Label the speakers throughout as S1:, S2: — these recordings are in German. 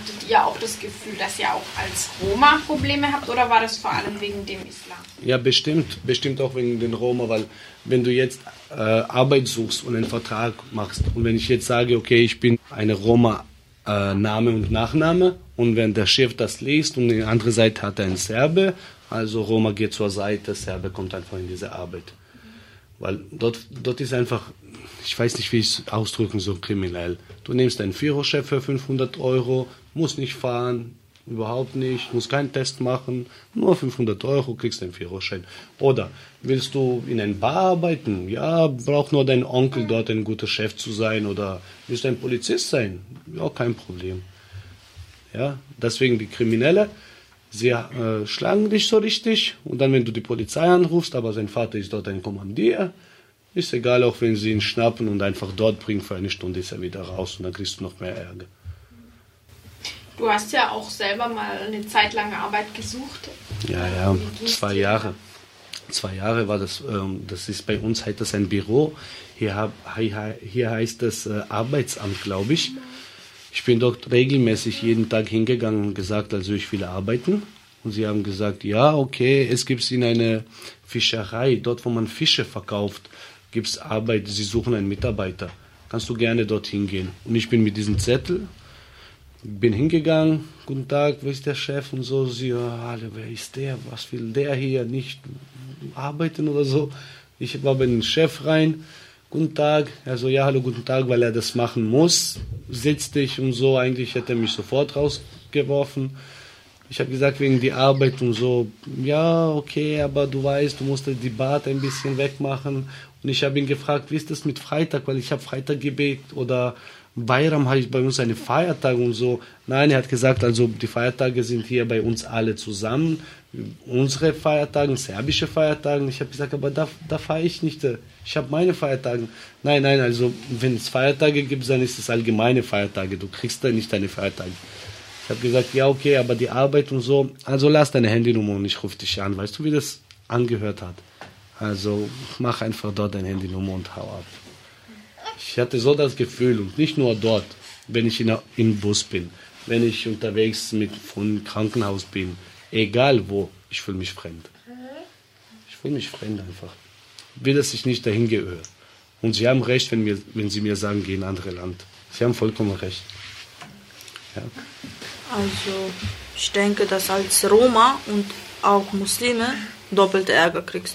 S1: hattet ihr auch das Gefühl, dass ihr auch als Roma Probleme habt oder war das vor allem wegen dem Islam?
S2: Ja, bestimmt auch wegen den Roma, weil wenn du jetzt Arbeit suchst und einen Vertrag machst und wenn ich jetzt sage, okay, ich bin eine Roma, Name und Nachname und wenn der Chef das liest und die andere Seite hat er einen Serbe, also Roma geht zur Seite, Serbe kommt einfach in diese Arbeit. Weil dort ist einfach, ich weiß nicht, wie ich es ausdrücken soll, kriminell. Du nimmst einen Führerschein für 500 Euro, musst nicht fahren, überhaupt nicht, musst keinen Test machen, nur 500 Euro kriegst einen Führerschein. Oder willst du in einer Bar arbeiten? Ja, braucht nur dein Onkel dort ein guter Chef zu sein oder willst du ein Polizist sein? Ja, kein Problem. Ja, deswegen die Kriminelle, sie schlagen dich so richtig und dann, wenn du die Polizei anrufst, aber sein Vater ist dort ein Kommandier, ist egal, auch wenn sie ihn schnappen und einfach dort bringen, für eine Stunde ist er wieder raus und dann kriegst du noch mehr Ärger.
S1: Du hast ja auch selber mal eine Zeit lang Arbeit gesucht.
S2: Ja, 2 Jahre. 2 Jahre war das, das ist bei uns heißt das ein Büro, hier heißt das Arbeitsamt, glaube ich. Ich bin dort regelmäßig jeden Tag hingegangen und gesagt, also ich will arbeiten. Und sie haben gesagt, ja, okay, es gibt in einer Fischerei, dort wo man Fische verkauft, gibt es Arbeit, sie suchen einen Mitarbeiter. Kannst du gerne dorthin gehen. Und ich bin mit diesem Zettel, bin hingegangen, guten Tag, wo ist der Chef und so. Sie, ja, wer ist der, was will der hier, nicht arbeiten oder so. Ich war bei dem Chef rein. Guten Tag, er so, ja, hallo, guten Tag, weil er das machen muss, sitzt dich und so, eigentlich hätte er mich sofort rausgeworfen. Ich habe gesagt, wegen die Arbeit und so, ja, okay, aber du weißt, du musst die Bart ein bisschen wegmachen. Und ich habe ihn gefragt, wie ist das mit Freitag, weil ich habe Freitaggebet oder Bayram habe ich bei uns eine Feiertag und so. Nein, er hat gesagt, also die Feiertage sind hier bei uns alle zusammen. Unsere Feiertage, serbische Feiertage. Ich habe gesagt, aber da fahre ich nicht. Ich habe meine Feiertage. Nein, also wenn es Feiertage gibt, dann ist es allgemeine Feiertage. Du kriegst da nicht deine Feiertage. Ich habe gesagt, ja okay, aber die Arbeit und so, also lass deine Handynummer und ich rufe dich an. Weißt du, wie das angehört hat? Also mach einfach dort deine Handynummer und hau ab. Ich hatte so das Gefühl, und nicht nur dort, wenn ich im Bus bin, wenn ich unterwegs vom Krankenhaus bin, egal wo, ich fühle mich fremd. Ich fühle mich fremd einfach. Will, dass ich nicht dahin gehöre. Und sie haben recht, wenn sie mir sagen, geh in ein anderes Land. Sie haben vollkommen recht. Ja.
S3: Also, ich denke, dass als Roma und auch Muslime doppelte Ärger kriegst.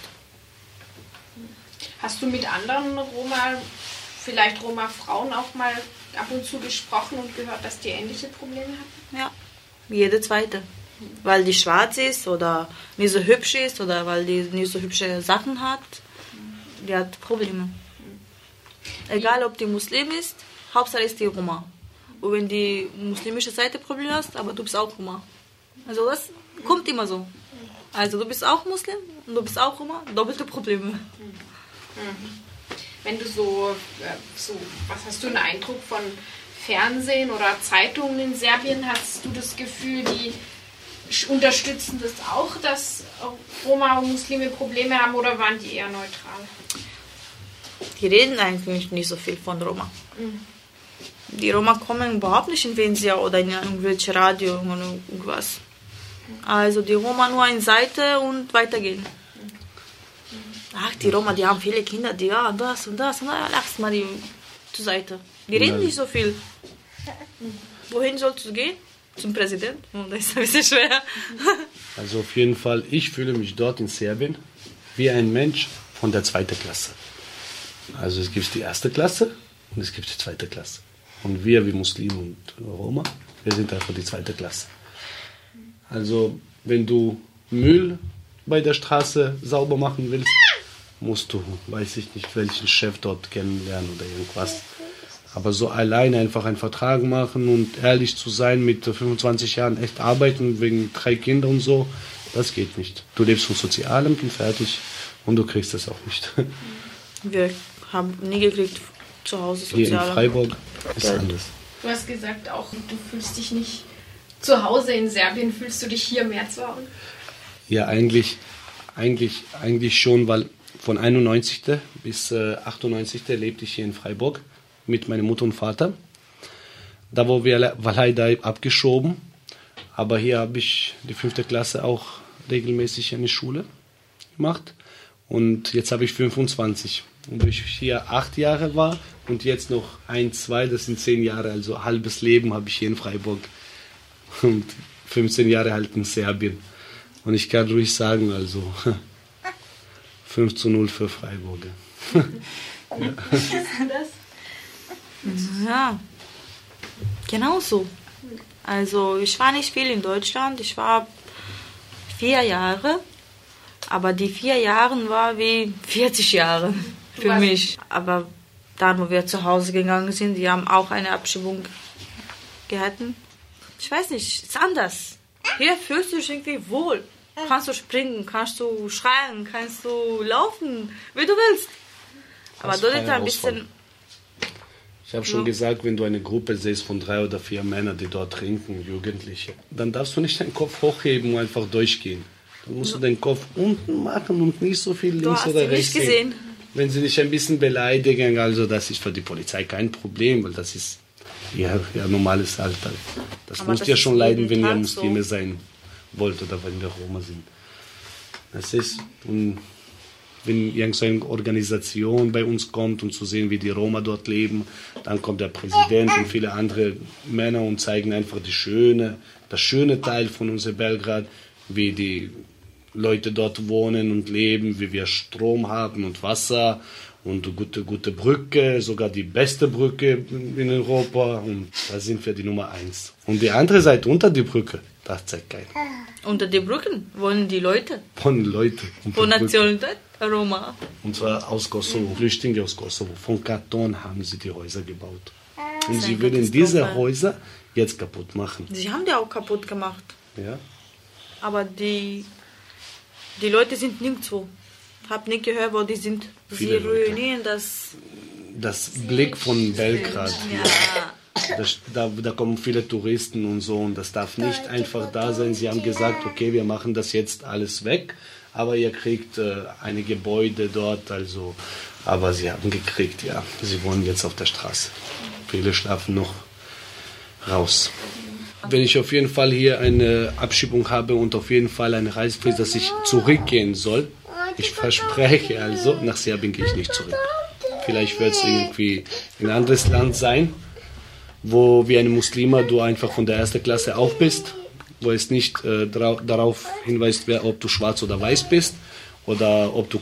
S1: Hast du mit anderen vielleicht Roma-Frauen auch mal ab und zu gesprochen und gehört, dass die ähnliche Probleme hatten?
S3: Ja, jede zweite. Weil die schwarz ist oder nicht so hübsch ist oder weil die nicht so hübsche Sachen hat, die hat Probleme. Egal, ob die Muslim ist, Hauptsache ist die Roma. Und wenn die muslimische Seite Probleme hast, aber du bist auch Roma. Also das kommt immer so. Also du bist auch Muslim und du bist auch Roma, doppelte Probleme.
S1: Wenn du was hast du einen Eindruck von Fernsehen oder Zeitungen in Serbien? Hast du das Gefühl, die unterstützen das auch, dass Roma und Muslime Probleme haben oder waren die eher neutral?
S3: Die reden eigentlich nicht so viel von Roma. Die Roma kommen überhaupt nicht in Venezia oder in irgendwelche Radio oder irgendwas. Also die Roma nur eine Seite und weitergehen. Ach, die Roma, die haben viele Kinder, die das und das. Lass mal die zur Seite. Die reden nicht so viel. Wohin sollst du gehen? Zum Präsidenten? Das ist ein bisschen schwer.
S2: Also auf jeden Fall, ich fühle mich dort in Serbien wie ein Mensch von der 2. Klasse. Also es gibt die 1. Klasse und es gibt die 2. Klasse. Und wir wie Muslime und Roma, wir sind einfach die 2. Klasse. Also wenn du Müll bei der Straße sauber machen willst, musst du, weiß ich nicht, welchen Chef dort kennenlernen oder irgendwas. Aber so alleine einfach einen Vertrag machen und ehrlich zu sein, mit 25 Jahren echt arbeiten wegen 3 Kindern und so, das geht nicht. Du lebst vom Sozialamt und fertig und du kriegst das auch nicht.
S3: Wir haben nie gekriegt zu Hause
S2: Sozialamt. Hier in Freiburg ist anders.
S1: Du hast gesagt auch, du fühlst dich nicht zu Hause in Serbien. Fühlst du dich hier mehr zu Hause?
S2: Ja, eigentlich schon, weil von 91. bis 98. lebte ich hier in Freiburg mit meiner Mutter und Vater. Da war leider abgeschoben. Aber hier habe ich die 5. Klasse auch regelmäßig eine Schule gemacht. Und jetzt habe ich 25. Und ich hier 8 Jahre war und jetzt noch 1, 2, das sind 10 Jahre, also halbes Leben habe ich hier in Freiburg. Und 15 Jahre halt in Serbien. Und ich kann ruhig sagen, also 5:0 für Freiburger.
S1: Wie siehst du das?
S3: Ja, genau so. Also ich war nicht viel in Deutschland. Ich war 4 Jahre. Aber die 4 Jahre war wie 40 Jahre für mich. Aber dann, wo wir zu Hause gegangen sind, die haben auch eine Abschiebung gehabt. Ich weiß nicht, ist anders. Hier fühlst du dich irgendwie wohl. Kannst du springen, kannst du schreien, kannst du laufen, wie du willst. Aber dort ist ein bisschen...
S2: Ich habe schon gesagt, wenn du eine Gruppe siehst von 3 oder 4 Männern, die dort trinken, Jugendliche, dann darfst du nicht deinen Kopf hochheben und einfach durchgehen. Dann musst du den Kopf unten machen und nicht so viel links oder rechts
S3: gesehen.
S2: Wenn sie dich ein bisschen beleidigen, also das ist für die Polizei kein Problem, weil das ist ja normales Alltag. Das musst ja schon leiden, wenn ihr Muslime sein wollt oder wenn wir Roma sind. Das ist, und wenn irgendeine Organisation bei uns kommt, um zu sehen, wie die Roma dort leben, dann kommt der Präsident und viele andere Männer und zeigen einfach das schöne Teil von unserem Belgrad, wie die Leute dort wohnen und leben, wie wir Strom haben und Wasser und gute Brücke, sogar die beste Brücke in Europa, und da sind wir die Nummer 1. Und die andere Seite unter die Brücke, das zeigt keiner.
S3: Unter den Brücken wohnen die Leute.
S2: Von Leute.
S3: Von Nationalität Roma.
S2: Und zwar aus Kosovo, Flüchtlinge aus Kosovo. Von Karton haben sie die Häuser gebaut. Und sie würden diese Häuser jetzt kaputt machen.
S3: Sie haben die auch kaputt gemacht.
S2: Ja.
S3: Aber die Leute sind nirgendwo. Ich habe nicht gehört, wo die sind. Sie ruinieren
S2: das Blick von Belgrad.
S3: Ja.
S2: Da kommen viele Touristen und so, und das darf nicht einfach da sein. Sie haben gesagt, okay, wir machen das jetzt alles weg, aber ihr kriegt eine Gebäude dort, also, aber sie haben gekriegt, ja. Sie wohnen jetzt auf der Straße. Viele schlafen noch raus. Wenn ich auf jeden Fall hier eine Abschiebung habe und auf jeden Fall eine Reisefrist, dass ich zurückgehen soll, ich verspreche also, nach Serbien gehe ich nicht zurück. Vielleicht wird es irgendwie ein anderes Land sein, wo wie ein Muslima du einfach von der 1. Klasse auf bist, wo es nicht darauf hinweist, ob du schwarz oder weiß bist oder ob du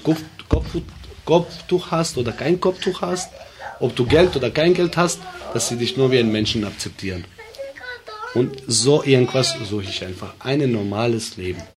S2: Kopftuch hast oder kein Kopftuch hast, ob du Geld oder kein Geld hast, dass sie dich nur wie einen Menschen akzeptieren. Und so irgendwas suche ich einfach. Ein normales Leben.